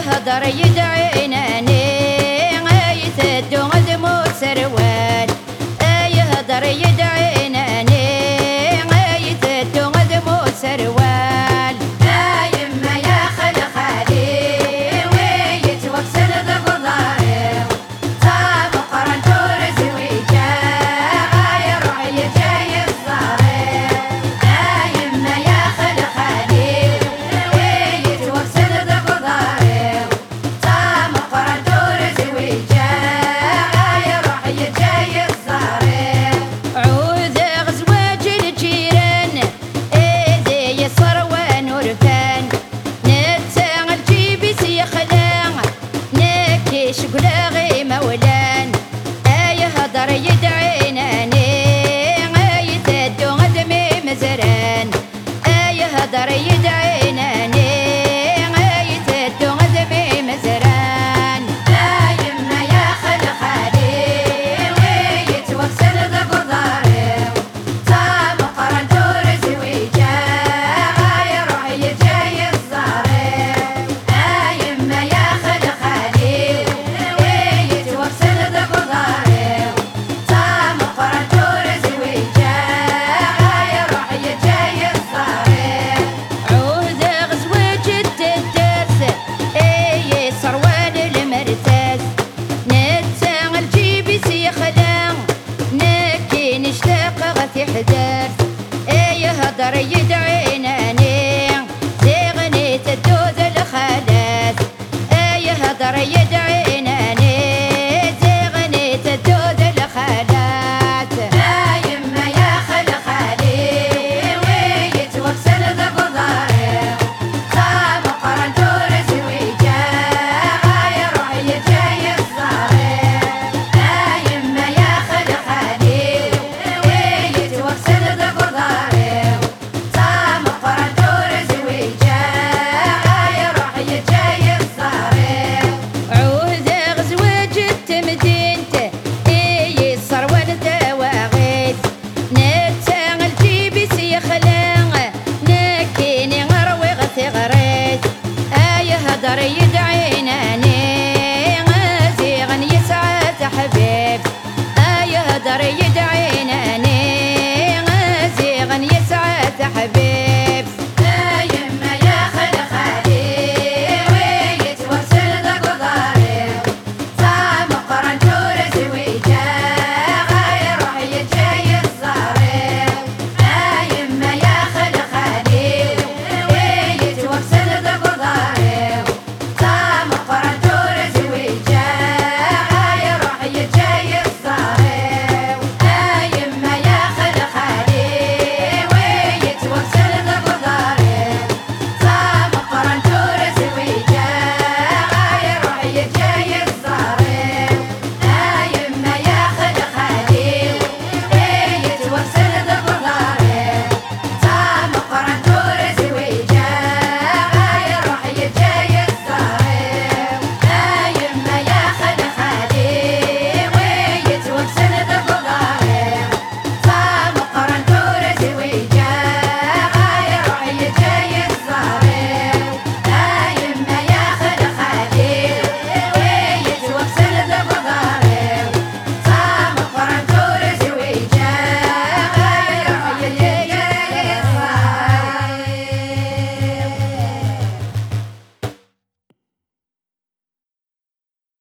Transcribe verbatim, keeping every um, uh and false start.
يهضر يدعيناني يتدو غدمو سروال يهضر يدعيناني يتدو غدمو سروال يما يا خل خالي ويتوكسل ضبضاري صاب قرن تورز ويجا يروح يجاي الصاري يما يا خل خالي ويتوكسل ضبضاري صاب قرن تورز ويجا يروح يجاي الصاري عود غزواج الجيران ايدي صروان ورفان نتساغل جيبي سيخلان نكيش قلاغي مولان اي هضر يدعيناني اي تدو غدمي مزران اي هضر يدعيناني اي تدو غدمي مزران يما يا خل خالي ويتوكسل ضبضاري صاب قرن تورز ويجا يروح يجاي الصاري يما يا خل خالي ويتوكسل ضبضاري صاب قرن تورز ويجا يروح يجاي الصاري عود غزواج التدرس اي صروان المرتاز نتساغل جيبي سيخلان نكي نشتاق غثي حداث اي هضر يدعيناني زيغني تدوذ الخلاث اي هضر يدعيناني زيغني تدوذ الخلاث يما يا خل خالي ويتوكسل ضبضاري صاب قرن تورز ويجا يروح يجاي الصاري يما يا خل خالي ويتوكسل ضبضاري صاب قرن تورز ويجا يروح يجاي الصاري عود غزواج التمدينت اي الصروان دواغيث نتساغل جيبي سيخلان نكيني غروي غثي غريث اي هضر يدعي